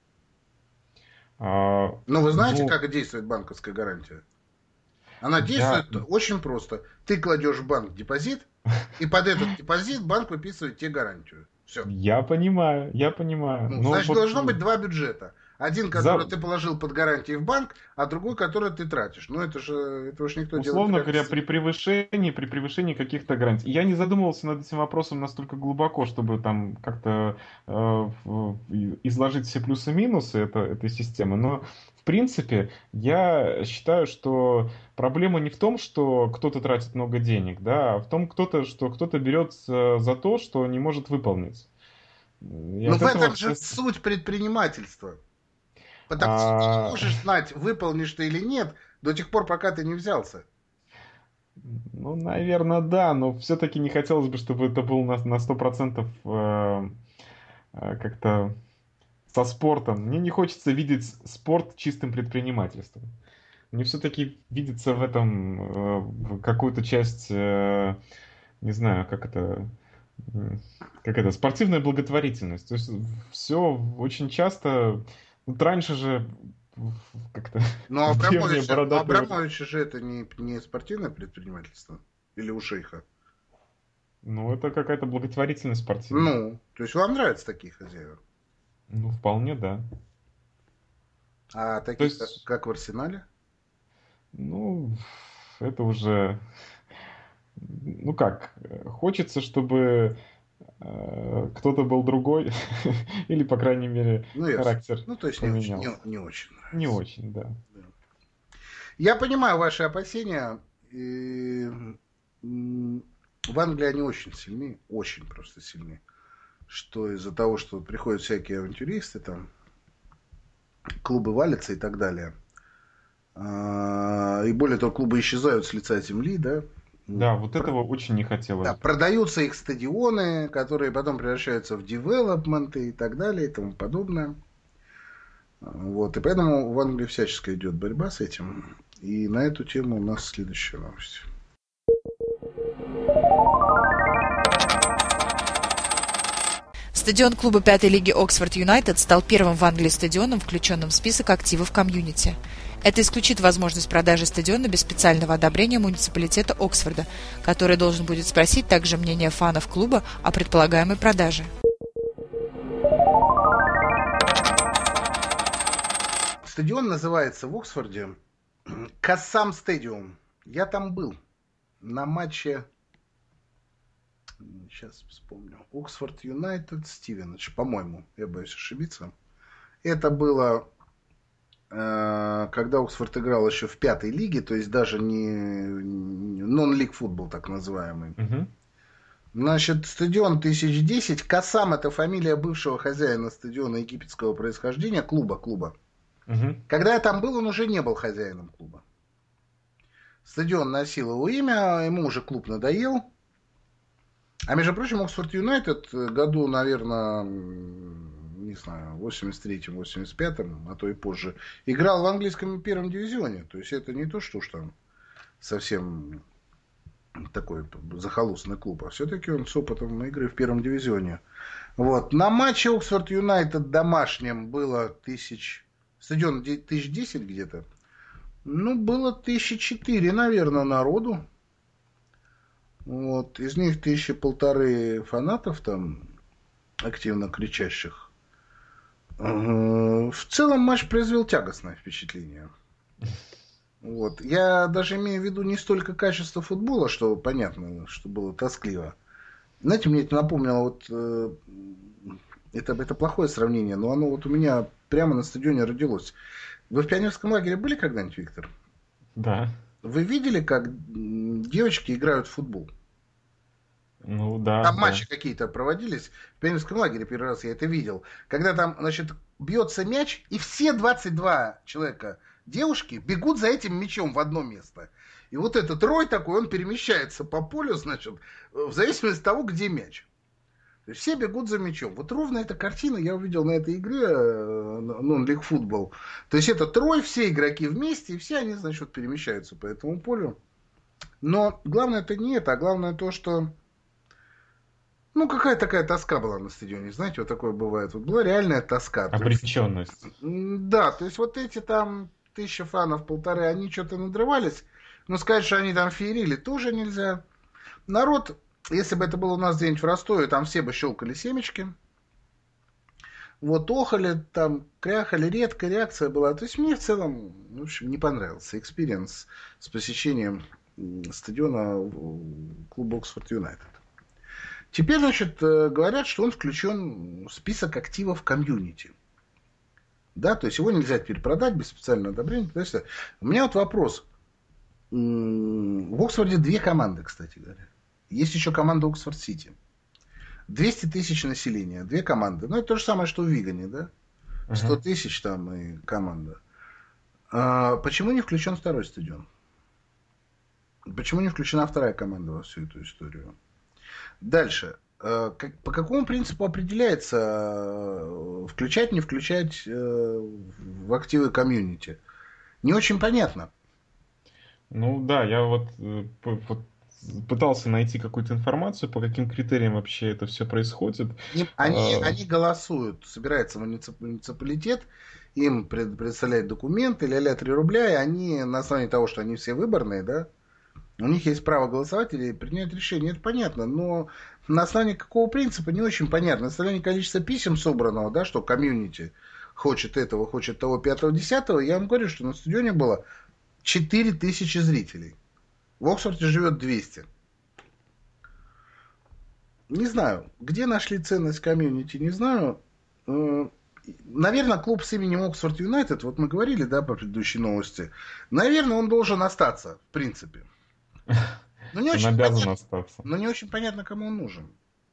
А, Но вы знаете, ну, как действует банковская гарантия? Она действует да. очень просто. Ты кладешь в банк депозит, и под этот депозит банк выписывает тебе гарантию. Все. Я понимаю, я понимаю. Ну, значит, вот... должно быть два бюджета. Один, который За... ты положил под гарантией в банк, а другой, который ты тратишь. Ну, это же, это уж никто делать не Условно говоря, при превышении, при превышении каких-то гарантий. Я не задумывался над этим вопросом настолько глубоко, чтобы там как-то э, изложить все плюсы и минусы это, этой системы. Но, в принципе, я считаю, что проблема не в том, что кто-то тратит много денег, да, а в том, кто-то, что кто-то берется за то, что не может выполнить. Но в этом же суть предпринимательства. Потому что ты не можешь знать, выполнишь ты или нет, до тех пор, пока ты не взялся. Ну, наверное, да, но все-таки не хотелось бы, чтобы это было на, на сто процентов э, э, как-то со спортом. Мне не хочется видеть спорт чистым предпринимательством. Мне все-таки видится в этом э, какую-то часть, э, не знаю, как это... как это, спортивная благотворительность. То есть все очень часто... Вот раньше же как-то... Ну, Абрамович, бородатые... Абрамович же это не, не спортивное предпринимательство? Или у шейха? Ну, это какая-то благотворительность спортивная. Ну, то есть вам нравятся такие хозяева? Ну, вполне, да. А такие, есть... как, как в Арсенале? Ну, это уже... Ну как, хочется, чтобы э, кто-то был другой, или, по крайней мере, ну, характер ну, то есть поменялся. Не, не, не очень нравится. Не очень, да. да. Я понимаю ваши опасения. И... В Англии они очень сильны, очень просто сильны. Что из-за того, что приходят всякие авантюристы, там, клубы валятся и так далее. И более того, клубы исчезают с лица земли, да. Да, вот этого Про... очень не хотелось. Да, продаются их стадионы, которые потом превращаются в девелопменты и так далее и тому подобное. Вот, и поэтому в Англии всячески идет борьба с этим. И на эту тему у нас следующая новость. Стадион клуба пятой лиги Оксфорд Юнайтед стал первым в Англии стадионом, включенным в список активов комьюнити. Это исключит возможность продажи стадиона без специального одобрения муниципалитета Оксфорда, который должен будет спросить также мнение фанов клуба о предполагаемой продаже. Стадион называется в Оксфорде Кассам Стадиум. Я там был на матче, сейчас вспомню, Оксфорд Юнайтед Стивенидж, по-моему, я боюсь ошибиться. Это было, э, когда Оксфорд играл еще в пятой лиге, то есть даже не нон-лиг футбол, так называемый. Угу. Значит, стадион тысяча десять. Кассам — это фамилия бывшего хозяина стадиона египетского происхождения, клуба, клуба. Угу. Когда я там был, он уже не был хозяином клуба. Стадион носил его имя, ему уже клуб надоел. А между прочим, Оксфорд Юнайтед году, наверное, не знаю, в восемьдесят третьем восемьдесят пятом, а то и позже, играл в английском первом дивизионе. То есть это не то, что уж там совсем такой захолустный клуб, а все-таки он с опытом игры в первом дивизионе. Вот. На матче Оксфорд Юнайтед домашнем было тысяч... Стадион тысяча десять где-то. Ну, было тысяча четыре, наверное, народу. Вот. Из них тысячи полторы фанатов там, активно кричащих. В целом матч произвел тягостное впечатление. Вот. Я даже имею в виду не столько качество футбола, что понятно, что было тоскливо. Знаете, мне это напомнило, вот, э, это, это плохое сравнение, но оно вот у меня прямо на стадионе родилось. Вы в пионерском лагере были когда-нибудь, Виктор? Да. Вы видели, как девочки играют в футбол? Ну да. Там да. матчи какие-то проводились. В пионерском лагере первый раз я это видел. Когда там, значит, бьется мяч, и все двадцать два человека, девушки, бегут за этим мячом в одно место. И вот этот рой такой, он перемещается по полю, значит, в зависимости от того, где мяч. То есть все бегут за мячом. Вот ровно эта картина я увидел на этой игре Non-League Football. То есть это трой, все игроки вместе, и все они, значит, перемещаются по этому полю. Но главное это не это, а главное то, что ну какая такая тоска была на стадионе. Знаете, вот такое бывает. Вот была реальная тоска. Обреченность. Да, то есть вот эти там тысяча фанов, полторы, они что-то надрывались. Но сказать, что они там феерили, тоже нельзя. Народ... Если бы это было у нас где-нибудь в Ростове, там все бы щелкали семечки. Вот охали, там кряхали, редкая реакция была. То есть мне в целом, в общем, не понравился экспириенс с посещением стадиона клуба Оксфорд Юнайтед. Теперь, значит, говорят, что он включен в список активов комьюнити. Да, то есть его нельзя теперь продать без специального одобрения. То есть, у меня вот вопрос. В Оксфорде две команды, кстати говоря. Есть еще команда Оксфорд Сити. двести тысяч населения, две команды. Ну, это то же самое, что в Вигане, да? сто тысяч там и команда. А почему не включен второй стадион? Почему не включена вторая команда во всю эту историю? Дальше. По какому принципу определяется включать, не включать в активы комьюнити? Не очень понятно. Ну да, я вот, вот пытался найти какую-то информацию, по каким критериям вообще это все происходит. Они, а... они голосуют, собирается муниципалитет, им предоставляют документы, ля-ля три рубля, и они на основании того, что они все выборные, да, у них есть право голосовать или принять решение, это понятно, но на основании какого принципа не очень понятно. На основании количества писем собранного, да, что комьюнити хочет этого, хочет того, пятого, десятого, я вам говорю, что на стадионе было четыре тысячи зрителей. В Оксфорде живет двести. Не знаю, где нашли ценность комьюнити, не знаю. Наверное, клуб с именем Оксфорд Юнайтед, вот мы говорили, да, по предыдущей новости, наверное, он должен остаться, в принципе. Но не очень он обязан понятно, остаться. Но не очень понятно, кому он нужен.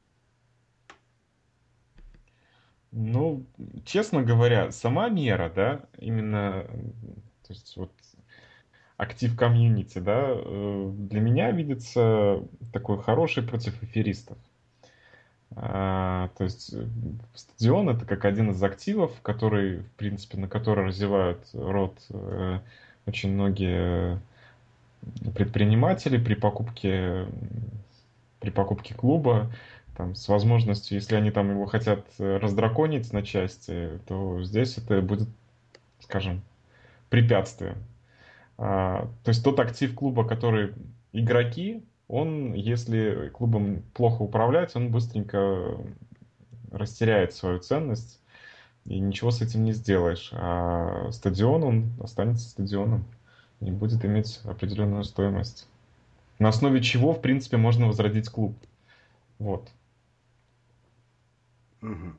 Ну, честно говоря, сама мера, да, именно, то есть вот актив комьюнити, да, для меня видится такой хороший против аферистов. А, то есть стадион — это как один из активов, который, в принципе, на который развивают род э, очень многие предприниматели при покупке, при покупке клуба, там, с возможностью, если они там его хотят раздраконить на части, то здесь это будет, скажем, препятствием. А, то есть тот актив клуба, который игроки, он, если клубом плохо управлять, он быстренько растеряет свою ценность, и ничего с этим не сделаешь. А стадион, он останется стадионом и будет иметь определенную стоимость. На основе чего, в принципе, можно возродить клуб. Вот. Угу.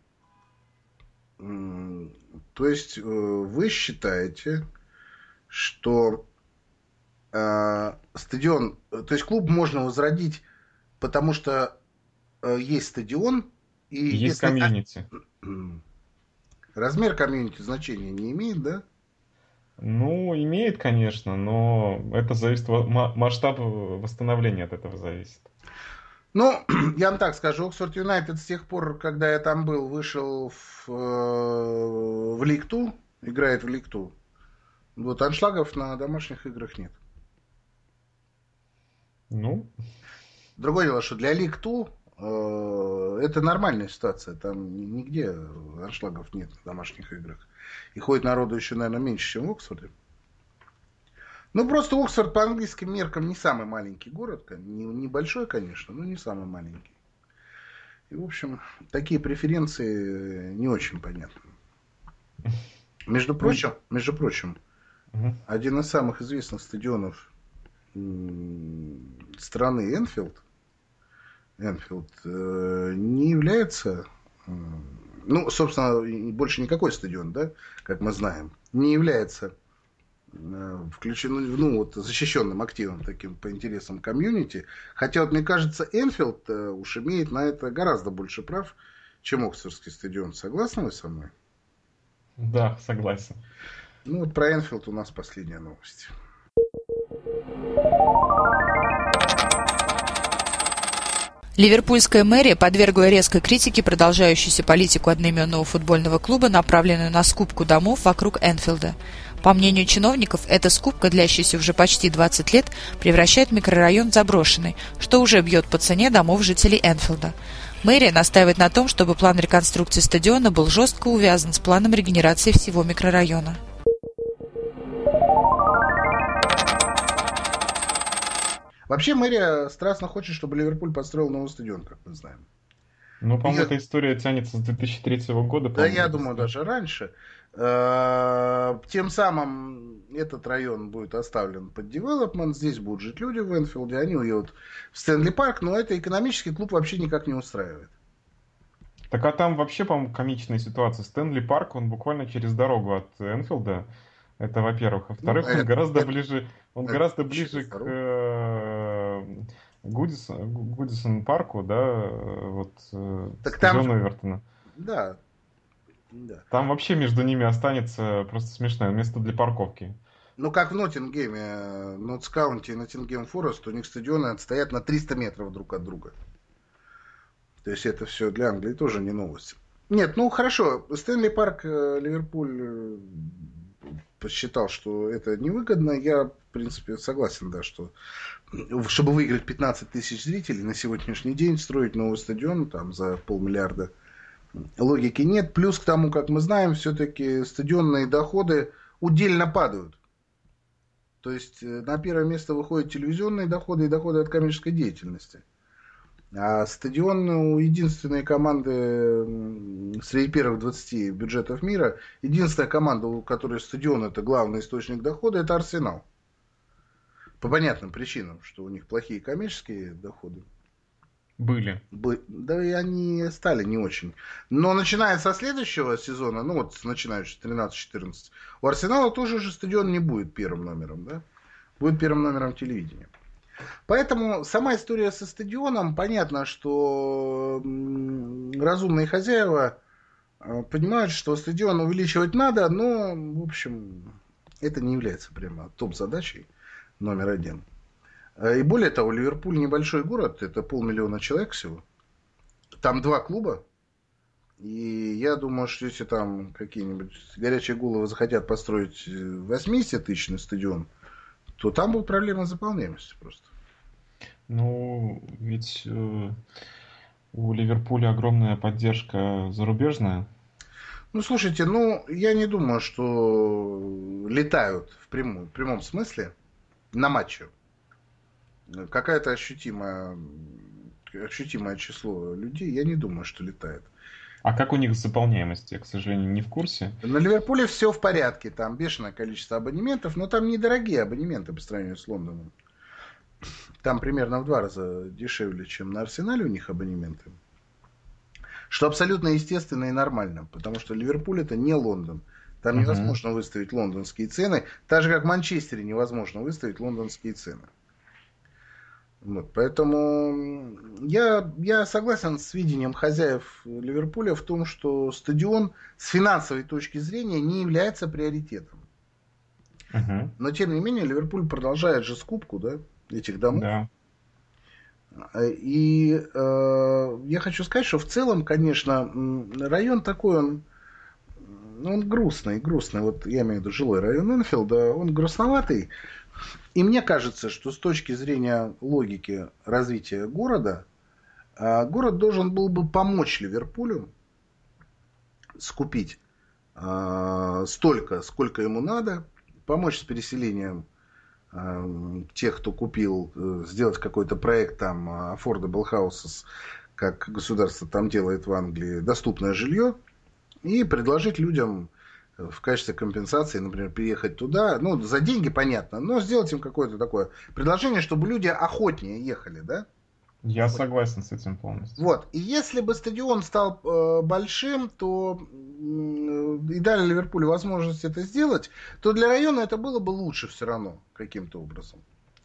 То есть вы считаете, что э, стадион, то есть клуб можно возродить, потому что э, есть стадион и есть если... комьюнити. Размер комьюнити значения не имеет, да? Ну, имеет, конечно, но это зависит, масштаб восстановления от этого зависит. Ну, я вам так скажу, Оксфорд Юнайтед с тех пор, когда я там был, вышел в, в League два, играет в League два. Вот аншлагов на домашних играх нет. Ну. Другое дело, что для League два э, это нормальная ситуация. Там нигде аншлагов нет на домашних играх. И ходит народу еще, наверное, меньше, чем в Оксфорде. Ну, просто Оксфорд по английским меркам не самый маленький город. Не, небольшой, конечно, но не самый маленький. И, в общем, такие преференции не очень понятны. Между прочим, между прочим, угу. один из самых известных стадионов страны, Энфилд, Энфилд не является, ну, собственно, больше никакой стадион, да, как мы знаем, не является включенным, ну, вот, защищенным активом таким по интересам комьюнити. Хотя, вот, мне кажется, Энфилд уж имеет на это гораздо больше прав, чем Оксфордский стадион. Согласны вы со мной? Да, согласен. Ну, вот про Энфилд у нас последняя новость. Ливерпульская мэрия подвергла резкой критике продолжающуюся политику одноименного футбольного клуба, направленную на скупку домов вокруг Энфилда. По мнению чиновников, эта скупка, длящаяся уже почти двадцать лет, превращает микрорайон в заброшенный, что уже бьет по цене домов жителей Энфилда. Мэрия настаивает на том, чтобы план реконструкции стадиона был жестко увязан с планом регенерации всего микрорайона. Вообще мэрия страстно хочет, чтобы Ливерпуль построил новый стадион, как мы знаем. Ну, по-моему, я... эта история тянется с две тысячи третьего года. Да, я думаю, даже раньше. Тем самым этот район будет оставлен под девелопмент. Здесь будут жить люди в Энфилде. Они уедут в Стэнли Парк, но это экономический клуб вообще никак не устраивает. Так а там вообще, по-моему, комичная ситуация. Стэнли Парк, он буквально через дорогу от Энфилда. Это, во-первых. А во-вторых, ну, он это, гораздо это, ближе, он это, гораздо ближе к э, Гудисон, Гудисон парку, да, вот так стадион Эвертона. Да. Да. Там вообще между ними останется просто смешное место для парковки. Ну, как в Ноттингеме, Нотс Каунти и Ноттингем Форест, у них стадионы отстоят на триста метров друг от друга. То есть это все для Англии тоже не новость. Нет, ну хорошо, Стэнли Парк, Ливерпуль посчитал, что это невыгодно. Я, в принципе, согласен, да, что чтобы выиграть пятнадцать тысяч зрителей на сегодняшний день, строить новый стадион там за полмиллиарда, логики нет. Плюс к тому, как мы знаем, все-таки стадионные доходы удельно падают. То есть на первое место выходят телевизионные доходы и доходы от коммерческой деятельности. А стадион у единственной команды среди первых двадцати бюджетов мира, единственная команда, у которой стадион это главный источник дохода, это Арсенал. По понятным причинам, что у них плохие коммерческие доходы. Были. Да и они стали не очень. Но начиная со следующего сезона, ну вот начиная с тринадцать-четырнадцать, у Арсенала тоже же стадион не будет первым номером, да? Будет первым номером телевидения. Поэтому сама история со стадионом, понятно, что разумные хозяева понимают, что стадион увеличивать надо, но, в общем, это не является прямо топ-задачей номер один. И более того, Ливерпуль небольшой город, это полмиллиона человек всего. Там два клуба. И я думаю, что если там какие-нибудь горячие головы захотят построить восьмидесятитысячный стадион, то там будут проблемы с заполняемостью просто. Ну, ведь э, у Ливерпуля огромная поддержка зарубежная. Ну, слушайте, ну, я не думаю, что летают в прямом, в прямом смысле на матче. Какое-то ощутимое, ощутимое число людей, я не думаю, что летает. А как у них заполняемость? Я, к сожалению, не в курсе. На Ливерпуле все в порядке. Там бешеное количество абонементов, но там недорогие абонементы по сравнению с Лондоном. Там примерно в два раза дешевле, чем на Арсенале у них абонементы. Что абсолютно естественно и нормально, потому что Ливерпуль это не Лондон. Там невозможно uh-huh. выставить лондонские цены, так же как в Манчестере невозможно выставить лондонские цены. Вот, поэтому я, я согласен с видением хозяев Ливерпуля в том, что стадион с финансовой точки зрения не является приоритетом. Uh-huh. Но тем не менее Ливерпуль продолжает же скупку, да, этих домов. Да. И э, я хочу сказать, что в целом, конечно, район такой, он, он грустный, грустный. Вот я имею в виду жилой район Энфилда, он грустноватый. И мне кажется, что с точки зрения логики развития города, э, город должен был бы помочь Ливерпулю скупить э, столько, сколько ему надо, помочь с переселением тех, кто купил, сделать какой-то проект там affordable houses, как государство там делает в Англии, доступное жилье, и предложить людям в качестве компенсации, например, переехать туда, ну, за деньги, понятно, но сделать им какое-то такое предложение, чтобы люди охотнее ехали, да? Я вот. Согласен с этим полностью. Вот. И если бы стадион стал э, большим, то э, и дали Ливерпулю возможность это сделать, то для района это было бы лучше все равно каким-то образом.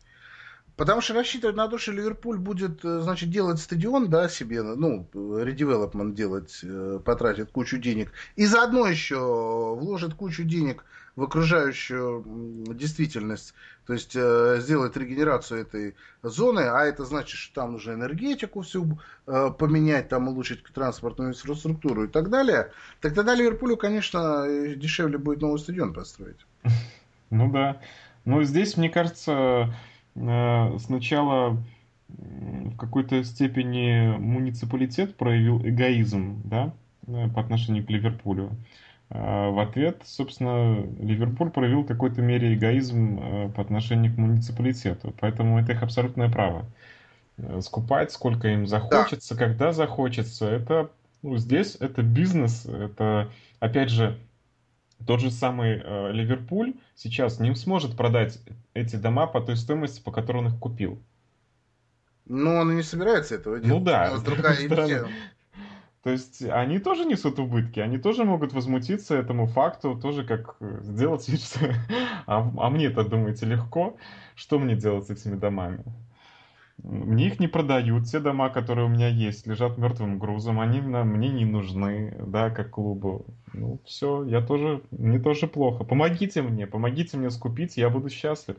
Потому что рассчитывать на то, что Ливерпуль будет, значит, делать стадион, да, себе, ну, редевелопмент делать, э, потратит кучу денег, и заодно еще вложит кучу денег в окружающую действительность, то есть э, сделать регенерацию этой зоны, а это значит, что там нужно энергетику всю э, поменять, там улучшить транспортную инфраструктуру и так далее, так тогда Ливерпулю, конечно, дешевле будет новый стадион построить. Ну да. Но здесь, мне кажется, э, сначала в какой-то степени муниципалитет проявил эгоизм, да, по отношению к Ливерпулю. В ответ, собственно, Ливерпуль проявил в какой-то мере эгоизм по отношению к муниципалитету. Поэтому это их абсолютное право. Скупать, сколько им захочется, да. Когда захочется. Это, ну, здесь это бизнес. Это, опять же, тот же самый э, Ливерпуль сейчас не сможет продать эти дома по той стоимости, по которой он их купил. Ну, он и не собирается этого делать. Ну да, с другой стороны. То есть они тоже несут убытки, они тоже могут возмутиться этому факту, тоже как сделать вид, что а, а мне-то, думаете, легко? Что мне делать с этими домами? Мне их не продают, те дома, которые у меня есть, лежат мертвым грузом, они мне не нужны, да, как клубу. Ну, все, я тоже, мне тоже плохо. Помогите мне, помогите мне скупить, я буду счастлив.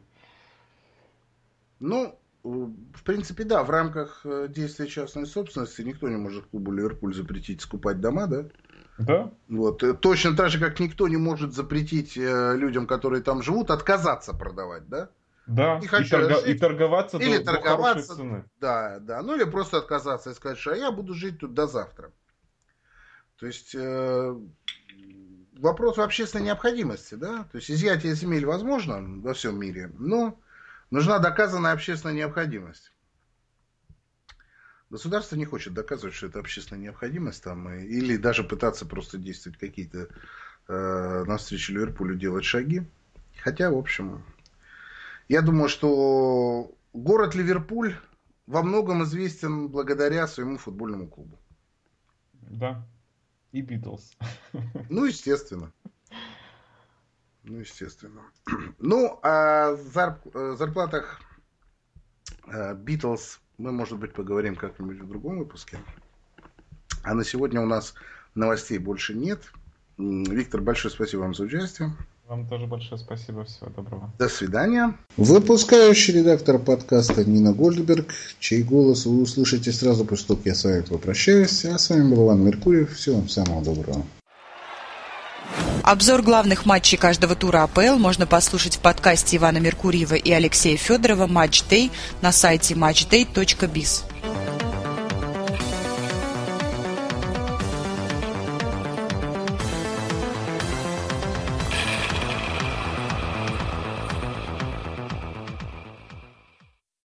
Ну, в принципе, да, в рамках действия частной собственности никто не может клубу Ливерпуль запретить скупать дома, да? Да. Вот. Точно так же, как никто не может запретить людям, которые там живут, отказаться продавать, да? Да, и, торго- и торговаться или до, торговаться, до хорошей цены. Да, да. Ну или просто отказаться и сказать, что я буду жить тут до завтра. То есть э, вопрос в общественной необходимости, да? То есть изъятие земель возможно во всем мире, но нужна доказанная общественная необходимость. Государство не хочет доказывать, что это общественная необходимость, там, или даже пытаться просто действовать какие-то э, навстречу Ливерпулю делать шаги. Хотя, в общем, я думаю, что город Ливерпуль во многом известен благодаря своему футбольному клубу. Да, и Битлз. Ну, естественно. Ну, естественно. Ну, о зарплатах Битлз мы, может быть, поговорим как-нибудь в другом выпуске. А на сегодня у нас новостей больше нет. Виктор, большое спасибо вам за участие. Вам тоже большое спасибо. Всего доброго. До свидания. Выпускающий редактор подкаста Нина Гольдберг, чей голос вы услышите сразу после того, как я с вами попрощаюсь. А с вами был Иван Меркурьев. Всего вам самого доброго. Обзор главных матчей каждого тура АПЛ можно послушать в подкасте Ивана Меркурьева и Алексея Федорова «Матч Дэй» на сайте матч дэй точка биз.